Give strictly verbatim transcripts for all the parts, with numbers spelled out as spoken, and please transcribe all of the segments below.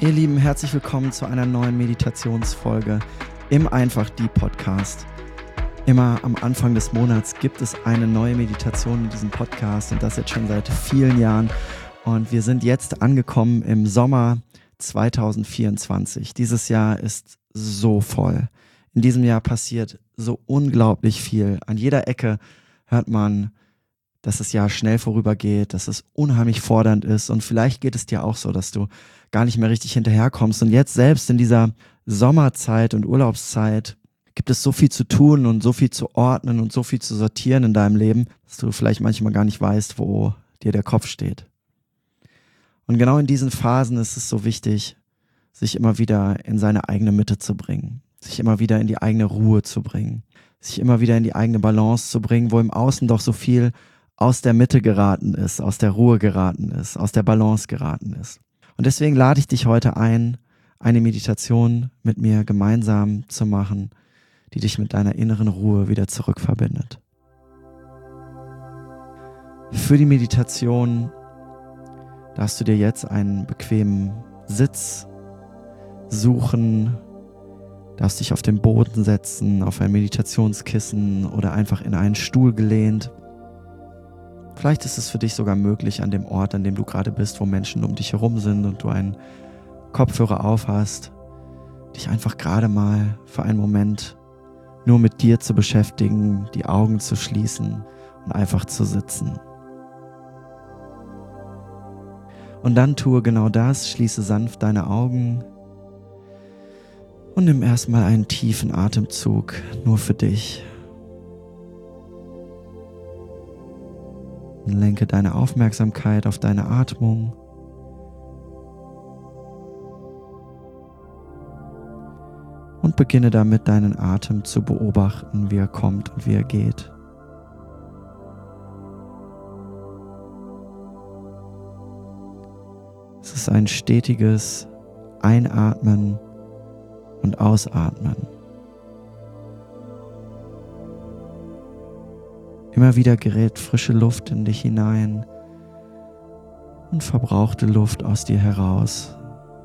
Ihr Lieben, herzlich willkommen zu einer neuen Meditationsfolge im Einfach Die Podcast. Immer am Anfang des Monats gibt es eine neue Meditation in diesem Podcast und das jetzt schon seit vielen Jahren. Und wir sind jetzt angekommen im Sommer zwanzig vierundzwanzig. Dieses Jahr ist so voll. In diesem Jahr passiert so unglaublich viel. An jeder Ecke hört man, dass das Jahr schnell vorübergeht, dass es unheimlich fordernd ist und vielleicht geht es dir auch so, dass du gar nicht mehr richtig hinterherkommst. Und jetzt selbst in dieser Sommerzeit und Urlaubszeit gibt es so viel zu tun und so viel zu ordnen und so viel zu sortieren in deinem Leben, dass du vielleicht manchmal gar nicht weißt, wo dir der Kopf steht. Und genau in diesen Phasen ist es so wichtig, sich immer wieder in seine eigene Mitte zu bringen, sich immer wieder in die eigene Ruhe zu bringen, sich immer wieder in die eigene Balance zu bringen, wo im Außen doch so viel aus der Mitte geraten ist, aus der Ruhe geraten ist, aus der Balance geraten ist. Und deswegen lade ich dich heute ein, eine Meditation mit mir gemeinsam zu machen, die dich mit deiner inneren Ruhe wieder zurückverbindet. Für die Meditation darfst du dir jetzt einen bequemen Sitz suchen, darfst dich auf den Boden setzen, auf ein Meditationskissen oder einfach in einen Stuhl gelehnt. Vielleicht ist es für dich sogar möglich, an dem Ort, an dem du gerade bist, wo Menschen um dich herum sind und du einen Kopfhörer auf hast, dich einfach gerade mal für einen Moment nur mit dir zu beschäftigen, die Augen zu schließen und einfach zu sitzen. Und dann tue genau das, schließe sanft deine Augen und nimm erstmal einen tiefen Atemzug nur für dich. Und lenke deine Aufmerksamkeit auf deine Atmung. Und beginne damit, deinen Atem zu beobachten, wie er kommt und wie er geht. Es ist ein stetiges Einatmen und Ausatmen. Immer wieder gerät frische Luft in dich hinein und verbrauchte Luft aus dir heraus.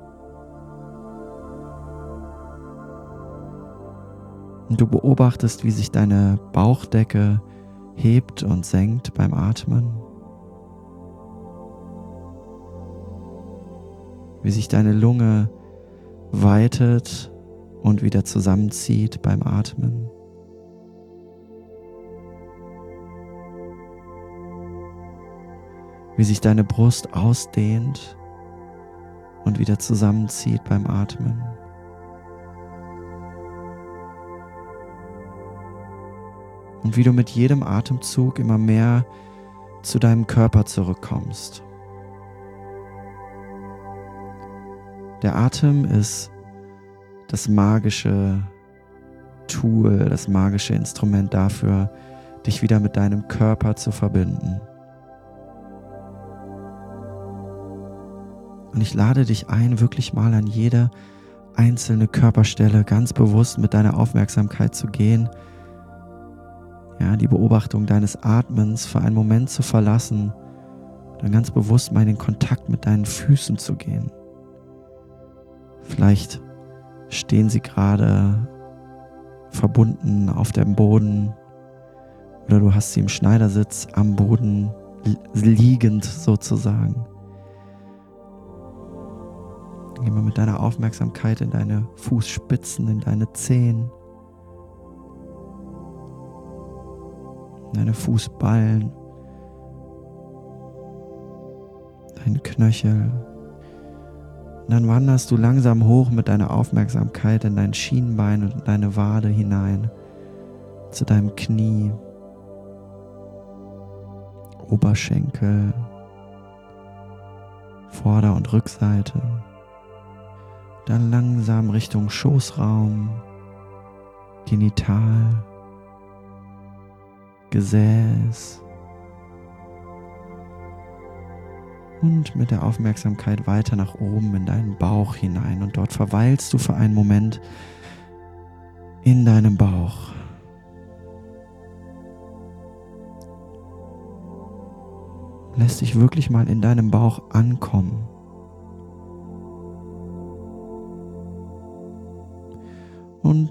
Und du beobachtest, wie sich deine Bauchdecke hebt und senkt beim Atmen. Wie sich deine Lunge weitet und wieder zusammenzieht beim Atmen. Wie sich deine Brust ausdehnt und wieder zusammenzieht beim Atmen. Und wie du mit jedem Atemzug immer mehr zu deinem Körper zurückkommst. Der Atem ist das magische Tool, das magische Instrument dafür, dich wieder mit deinem Körper zu verbinden. Und ich lade dich ein, wirklich mal an jede einzelne Körperstelle ganz bewusst mit deiner Aufmerksamkeit zu gehen. Ja, die Beobachtung deines Atmens für einen Moment zu verlassen, dann ganz bewusst mal in den Kontakt mit deinen Füßen zu gehen. Vielleicht stehen sie gerade verbunden auf dem Boden oder du hast sie im Schneidersitz am Boden liegend sozusagen. Geh mal mit deiner Aufmerksamkeit in deine Fußspitzen, in deine Zehen, in deine Fußballen, deinen Knöchel. Und dann wanderst du langsam hoch mit deiner Aufmerksamkeit in dein Schienbein und in deine Wade hinein, zu deinem Knie, Oberschenkel, Vorder- und Rückseite. Dann langsam Richtung Schoßraum, Genital, Gesäß und mit der Aufmerksamkeit weiter nach oben in deinen Bauch hinein und dort verweilst du für einen Moment in deinem Bauch. Lässt dich wirklich mal in deinem Bauch ankommen.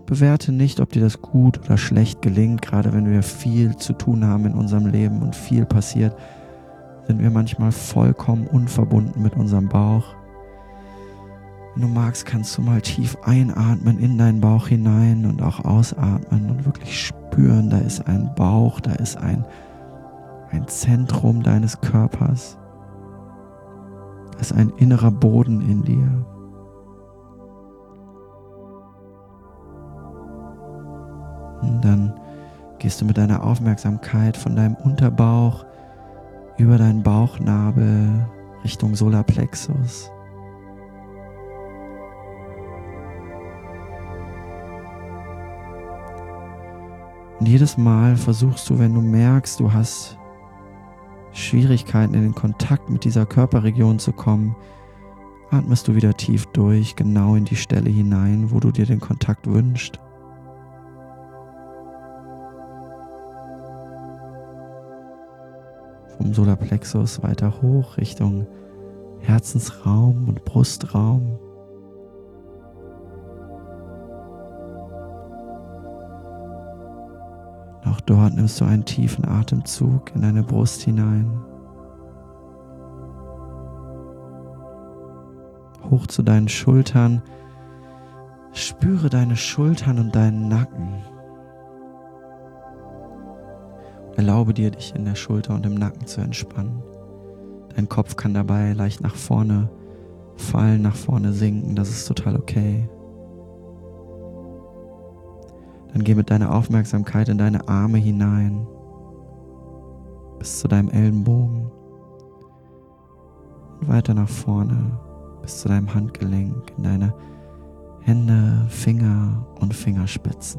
bewerte nicht, ob dir das gut oder schlecht gelingt. Gerade wenn wir viel zu tun haben in unserem Leben und viel passiert, sind wir manchmal vollkommen unverbunden mit unserem Bauch. Wenn du magst, kannst du mal tief einatmen in deinen Bauch hinein und auch ausatmen und wirklich spüren, da ist ein Bauch, da ist ein, ein Zentrum deines Körpers. Da ist ein innerer Boden in dir. Und dann gehst du mit deiner Aufmerksamkeit von deinem Unterbauch über deinen Bauchnabel Richtung Solarplexus. Und jedes Mal versuchst du, wenn du merkst, du hast Schwierigkeiten in den Kontakt mit dieser Körperregion zu kommen, atmest du wieder tief durch, genau in die Stelle hinein, wo du dir den Kontakt wünschst. Vom Solarplexus weiter hoch Richtung Herzensraum und Brustraum. Auch dort nimmst du einen tiefen Atemzug in deine Brust hinein. Hoch zu deinen Schultern. Spüre deine Schultern und deinen Nacken. Erlaube dir, dich in der Schulter und im Nacken zu entspannen. Dein Kopf kann dabei leicht nach vorne fallen, nach vorne sinken. Das ist total okay. Dann geh mit deiner Aufmerksamkeit in deine Arme hinein, bis zu deinem Ellenbogen und weiter nach vorne, bis zu deinem Handgelenk, in deine Hände, Finger und Fingerspitzen.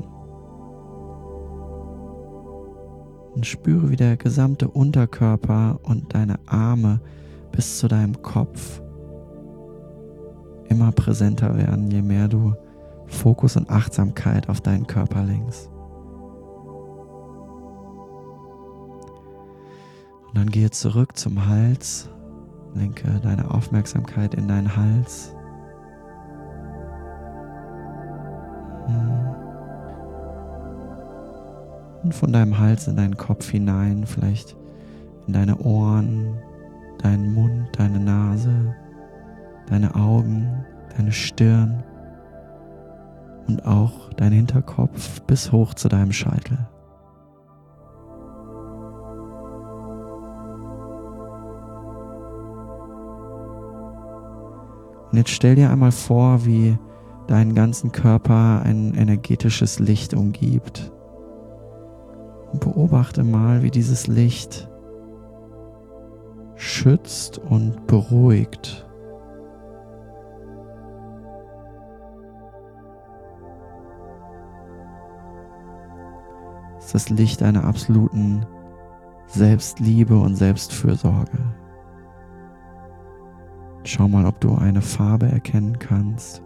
Und spüre, wie der gesamte Unterkörper und deine Arme bis zu deinem Kopf immer präsenter werden, je mehr du Fokus und Achtsamkeit auf deinen Körper lenkst. Und dann gehe zurück zum Hals, lenke deine Aufmerksamkeit in deinen Hals. Und von deinem Hals in deinen Kopf hinein, vielleicht in deine Ohren, deinen Mund, deine Nase, deine Augen, deine Stirn. Und auch dein Hinterkopf bis hoch zu deinem Scheitel. Und jetzt stell dir einmal vor, wie deinen ganzen Körper ein energetisches Licht umgibt. Und beobachte mal, wie dieses Licht schützt und beruhigt. Ist das Licht einer absoluten Selbstliebe und Selbstfürsorge. Schau mal, ob du eine Farbe erkennen kannst.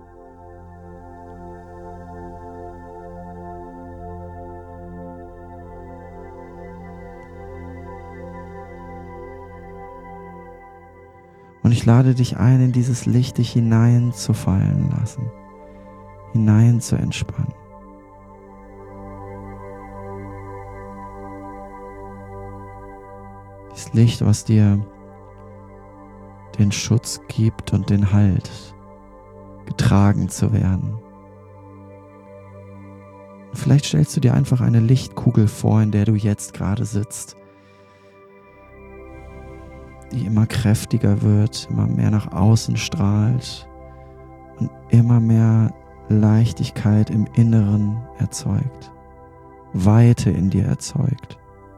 Und ich lade dich ein, in dieses Licht dich hineinzufallen lassen, hinein zu entspannen. Das Licht, was dir den Schutz gibt und den Halt, getragen zu werden. Und vielleicht stellst du dir einfach eine Lichtkugel vor, in der du jetzt gerade sitzt, die immer kräftiger wird, immer mehr nach außen strahlt und immer mehr Leichtigkeit im Inneren erzeugt, Weite in dir erzeugt.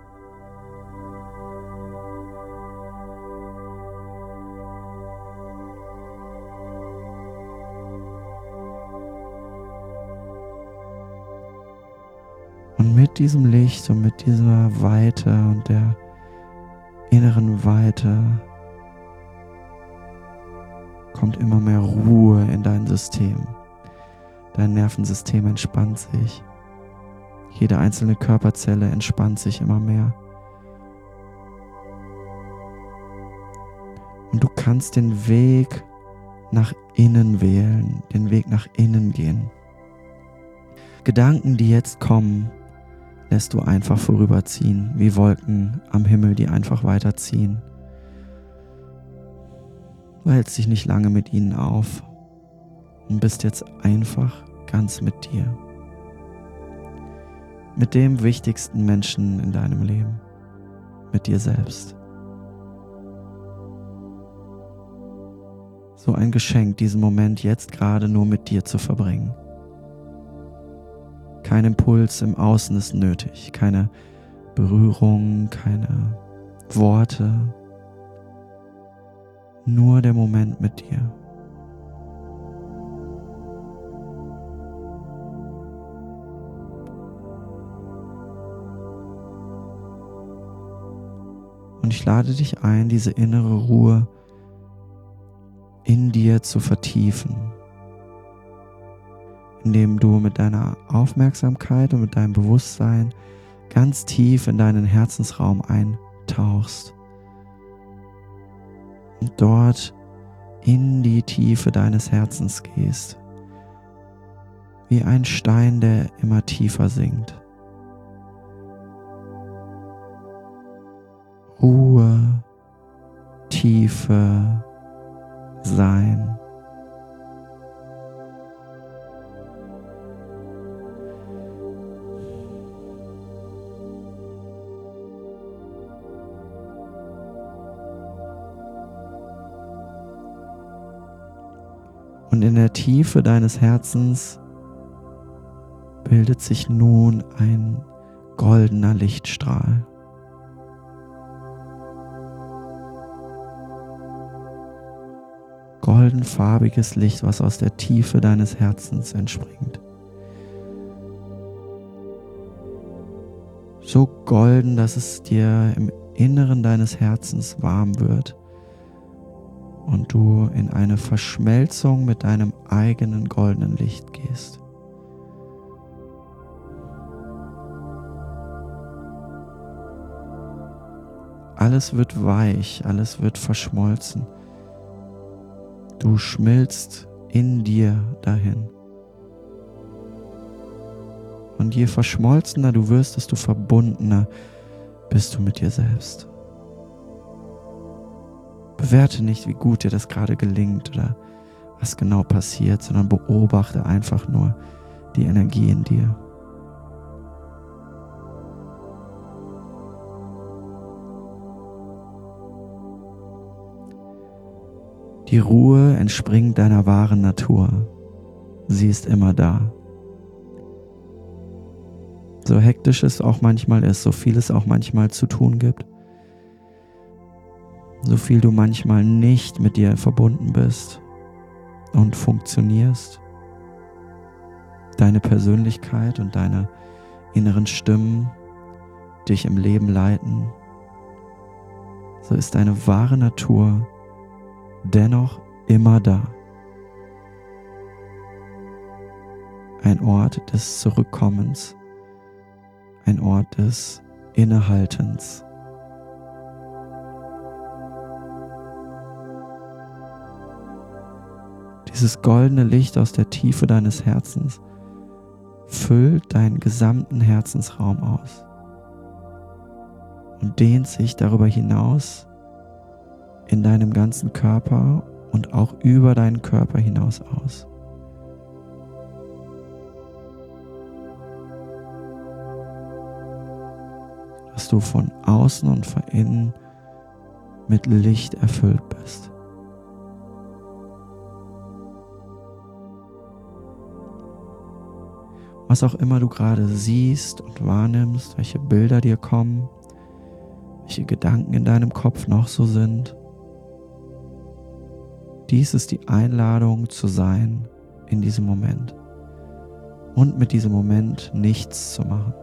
Und mit diesem Licht und mit dieser Weite und der inneren Weite kommt immer mehr Ruhe in dein System. Dein Nervensystem entspannt sich. Jede einzelne Körperzelle entspannt sich immer mehr. Und du kannst den Weg nach innen wählen, den Weg nach innen gehen. Gedanken, die jetzt kommen, lässt du einfach vorüberziehen, wie Wolken am Himmel, die einfach weiterziehen. Du hältst dich nicht lange mit ihnen auf und bist jetzt einfach ganz mit dir. Mit dem wichtigsten Menschen in deinem Leben, mit dir selbst. So ein Geschenk, diesen Moment jetzt gerade nur mit dir zu verbringen. Kein Impuls im Außen ist nötig, keine Berührung, keine Worte, nur der Moment mit dir. Und ich lade dich ein, diese innere Ruhe in dir zu vertiefen, indem du mit deiner Aufmerksamkeit und mit deinem Bewusstsein ganz tief in deinen Herzensraum eintauchst und dort in die Tiefe deines Herzens gehst, wie ein Stein, der immer tiefer sinkt. Ruhe, Tiefe, Sein. Und in der Tiefe deines Herzens bildet sich nun ein goldener Lichtstrahl. Goldenfarbiges Licht, was aus der Tiefe deines Herzens entspringt. So golden, dass es dir im Inneren deines Herzens warm wird und du in eine Verschmelzung mit deinem eigenen goldenen Licht gehst. Alles wird weich, alles wird verschmolzen. Du schmilzt in dir dahin. Und je verschmolzener du wirst, desto verbundener bist du mit dir selbst. Bewerte nicht, wie gut dir das gerade gelingt oder was genau passiert, sondern beobachte einfach nur die Energie in dir. Die Ruhe entspringt deiner wahren Natur. Sie ist immer da. So hektisch es auch manchmal ist, so viel es auch manchmal zu tun gibt, so viel du manchmal nicht mit dir verbunden bist und funktionierst, deine Persönlichkeit und deine inneren Stimmen dich im Leben leiten, so ist deine wahre Natur dennoch immer da. Ein Ort des Zurückkommens, ein Ort des Innehaltens. Dieses goldene Licht aus der Tiefe deines Herzens füllt deinen gesamten Herzensraum aus und dehnt sich darüber hinaus in deinem ganzen Körper und auch über deinen Körper hinaus aus. Dass du von außen und von innen mit Licht erfüllt bist. Was auch immer du gerade siehst und wahrnimmst, welche Bilder dir kommen, welche Gedanken in deinem Kopf noch so sind, dies ist die Einladung zu sein in diesem Moment und mit diesem Moment nichts zu machen.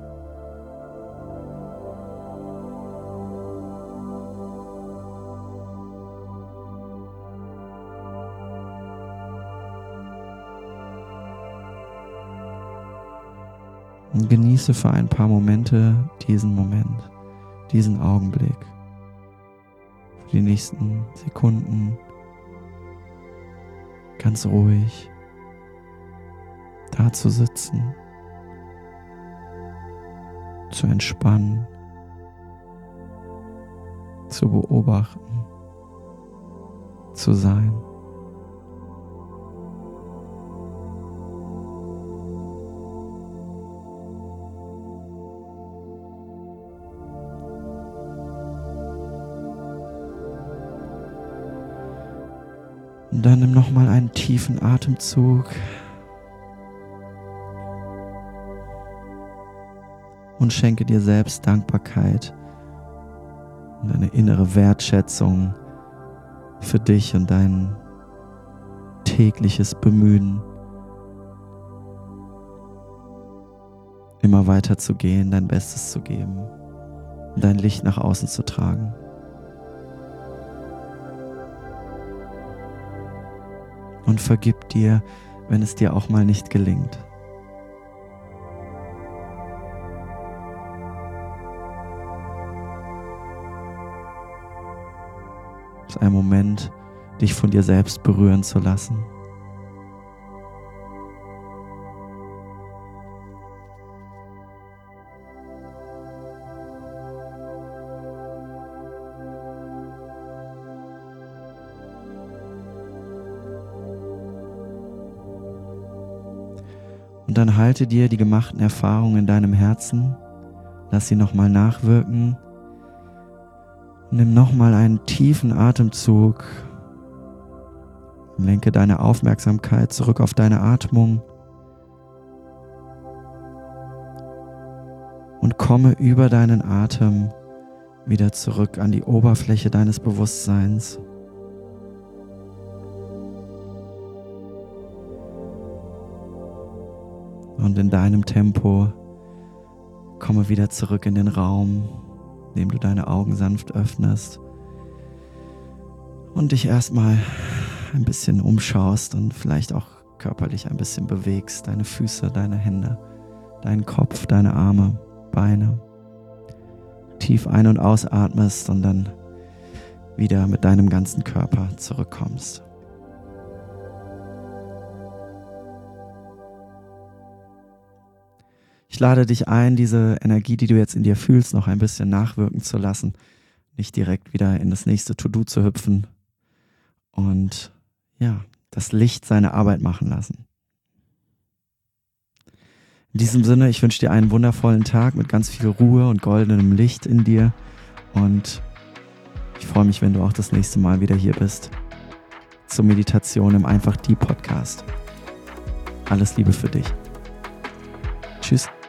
Und genieße für ein paar Momente diesen Moment, diesen Augenblick, für die nächsten Sekunden ganz ruhig da zu sitzen zu entspannen, zu beobachten, zu sein. Und dann nimm nochmal einen tiefen Atemzug und schenke dir selbst Dankbarkeit und eine innere Wertschätzung für dich und dein tägliches Bemühen, immer weiter zu gehen, dein Bestes zu geben und dein Licht nach außen zu tragen. Und vergib dir, wenn es dir auch mal nicht gelingt. Es ist ein Moment, dich von dir selbst berühren zu lassen. Und dann halte dir die gemachten Erfahrungen in deinem Herzen, lass sie nochmal nachwirken. Nimm nochmal einen tiefen Atemzug, lenke deine Aufmerksamkeit zurück auf deine Atmung und komme über deinen Atem wieder zurück an die Oberfläche deines Bewusstseins. Und in deinem Tempo komme wieder zurück in den Raum, indem du deine Augen sanft öffnest und dich erstmal ein bisschen umschaust und vielleicht auch körperlich ein bisschen bewegst. Deine Füße, deine Hände, deinen Kopf, deine Arme, Beine. Tief ein- und ausatmest und dann wieder mit deinem ganzen Körper zurückkommst. Ich lade dich ein, diese Energie, die du jetzt in dir fühlst, noch ein bisschen nachwirken zu lassen. Nicht direkt wieder in das nächste To-Do zu hüpfen. Und ja, das Licht seine Arbeit machen lassen. In diesem Sinne, ich wünsche dir einen wundervollen Tag mit ganz viel Ruhe und goldenem Licht in dir. Und ich freue mich, wenn du auch das nächste Mal wieder hier bist. Zur Meditation im Einfach Die Podcast. Alles Liebe für dich. Tschüss.